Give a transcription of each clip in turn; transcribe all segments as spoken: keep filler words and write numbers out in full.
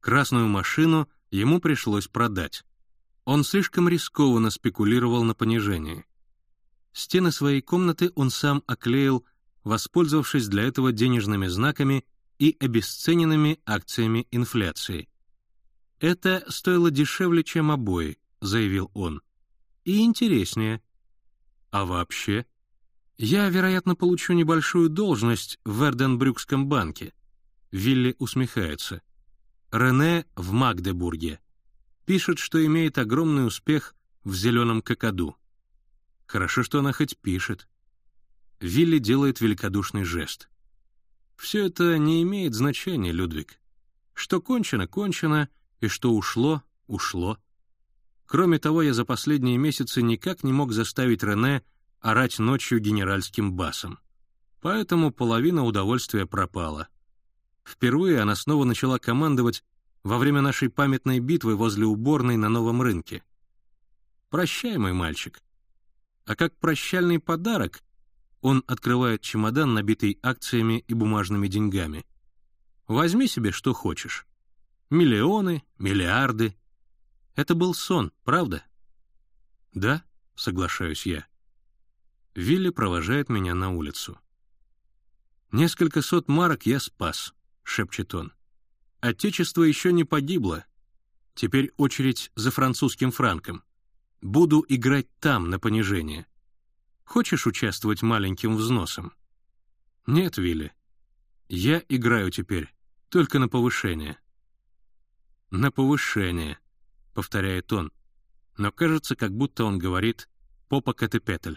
Красную машину ему пришлось продать. Он слишком рискованно спекулировал на понижении. Стены своей комнаты он сам оклеил, воспользовавшись для этого денежными знаками и обесцененными акциями инфляции. «Это стоило дешевле, чем обои», — заявил он. «И интереснее. А вообще, я, вероятно, получу небольшую должность в Верденбрюкском банке». Вилли усмехается. «Рене в Магдебурге. Пишет, что имеет огромный успех в зеленом какаду. Хорошо, что она хоть пишет». Вилли делает великодушный жест. «Все это не имеет значения, Людвиг. Что кончено, кончено, и что ушло, ушло. Кроме того, я за последние месяцы никак не мог заставить Рене орать ночью генеральским басом. Поэтому половина удовольствия пропала. Впервые она снова начала командовать во время нашей памятной битвы возле уборной на Новом рынке. Прощай, мой мальчик. А как прощальный подарок он открывает чемодан, набитый акциями и бумажными деньгами. Возьми себе, что хочешь. Миллионы, миллиарды. Это был сон, правда? Да, соглашаюсь я. Вилли провожает меня на улицу. «Несколько сот марок я спас», — шепчет он. «Отечество еще не погибло. Теперь очередь за французским франком. Буду играть там на понижение. Хочешь участвовать маленьким взносом?» «Нет, Вилли. Я играю теперь только на повышение». «На повышение», — повторяет он, но кажется, как будто он говорит «попа-катепетль».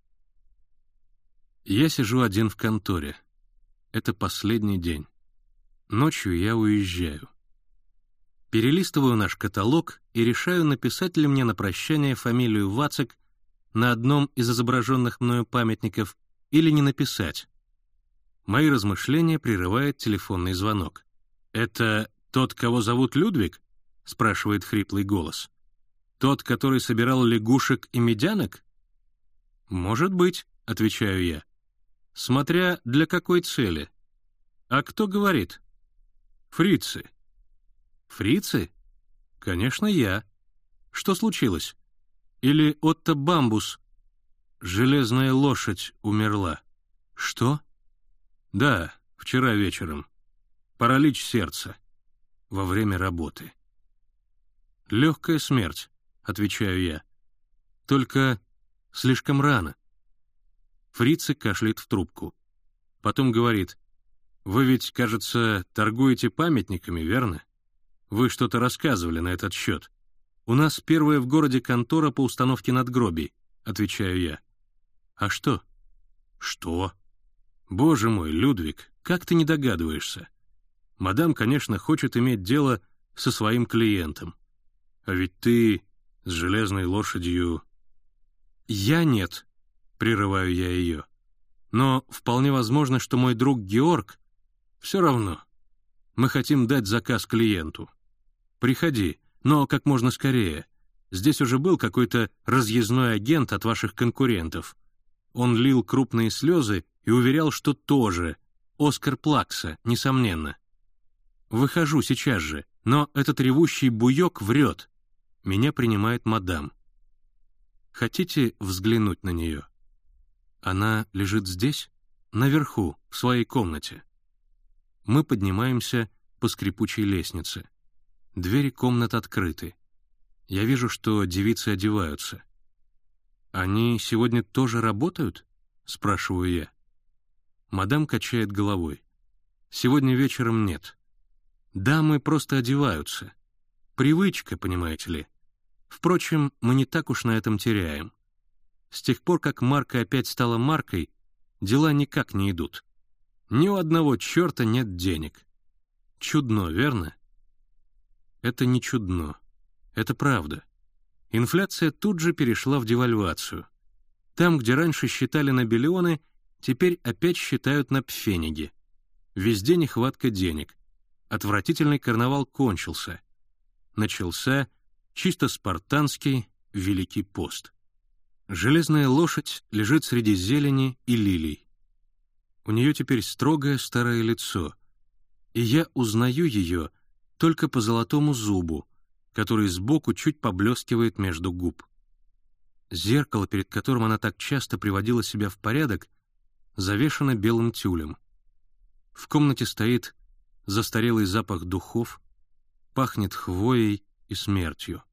Я сижу один в конторе. Это последний день. Ночью я уезжаю. Перелистываю наш каталог и решаю, написать ли мне на прощание фамилию Вацек на одном из изображенных мною памятников или не написать. Мои размышления прерывает телефонный звонок. «Это тот, кого зовут Людвиг?» — спрашивает хриплый голос. «Тот, который собирал лягушек и медянок?» «Может быть», — отвечаю я. «Смотря для какой цели. А кто говорит?» «Фрицы». «Фрицы? Конечно, я. Что случилось? Или Отто Бамбус? Железная лошадь умерла». «Что?» «Да, вчера вечером. Паралич сердца. Во время работы». «Легкая смерть», — отвечаю я. «Только слишком рано». Фрицы кашляет в трубку. Потом говорит: «Вы ведь, кажется, торгуете памятниками, верно? Вы что-то рассказывали на этот счет. У нас первая в городе контора по установке надгробий», — отвечаю я. «А что?» «Что? Боже мой, Людвиг, как ты не догадываешься? Мадам, конечно, хочет иметь дело со своим клиентом. А ведь ты с железной лошадью...» «Я нет», — прерываю я ее. «Но вполне возможно, что мой друг Георг... Все равно. Мы хотим дать заказ клиенту. Приходи, но как можно скорее. Здесь уже был какой-то разъездной агент от ваших конкурентов. Он лил крупные слезы и уверял, что тоже. Оскар Плакса, несомненно. Выхожу сейчас же, но этот ревущий буёк врет. Меня принимает мадам. Хотите взглянуть на нее? Она лежит здесь, наверху, в своей комнате. Мы поднимаемся по скрипучей лестнице. Двери комнат открыты. Я вижу, что девицы одеваются. «Они сегодня тоже работают?» — спрашиваю я. Мадам качает головой. «Сегодня вечером нет. Дамы просто одеваются. Привычка, понимаете ли. Впрочем, мы не так уж на этом теряем. С тех пор, как марка опять стала маркой, дела никак не идут. Ни у одного черта нет денег. Чудно, верно?» Это не чудно. Это правда. Инфляция тут же перешла в девальвацию. Там, где раньше считали на биллионы, теперь опять считают на пфениги. Везде нехватка денег. Отвратительный карнавал кончился. Начался чисто спартанский Великий пост. Железная лошадь лежит среди зелени и лилий. У нее теперь строгое старое лицо, и я узнаю ее только по золотому зубу, который сбоку чуть поблескивает между губ. Зеркало, перед которым она так часто приводила себя в порядок, завешано белым тюлем. В комнате стоит застарелый запах духов, пахнет хвоей и смертью.